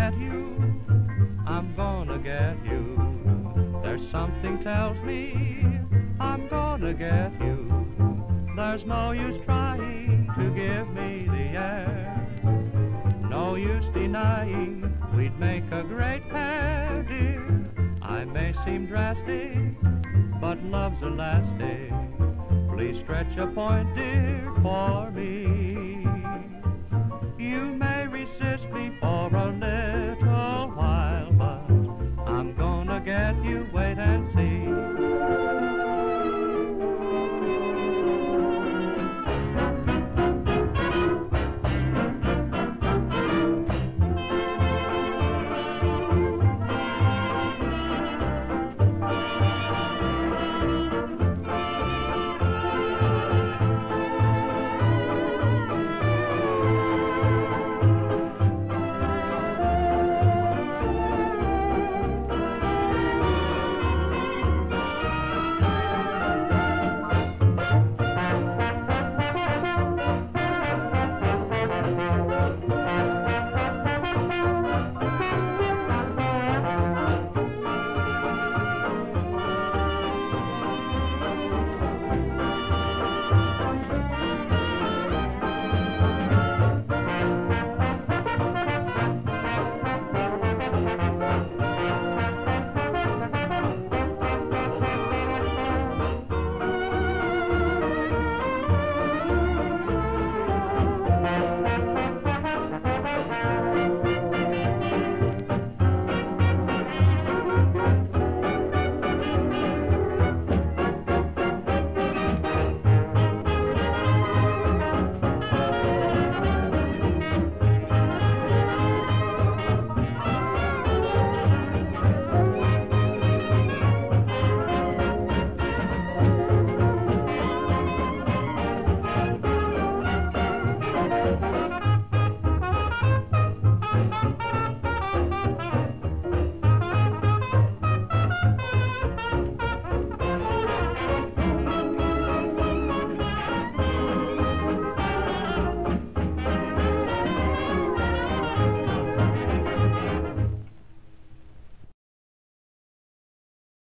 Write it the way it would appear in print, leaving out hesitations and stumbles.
get you. I'm gonna get you. There's something tells me I'm gonna get you. There's no use trying to give me the air. No use denying we'd make a great pair, dear. I may seem drastic, but love's elastic. Please stretch a point, dear, for me.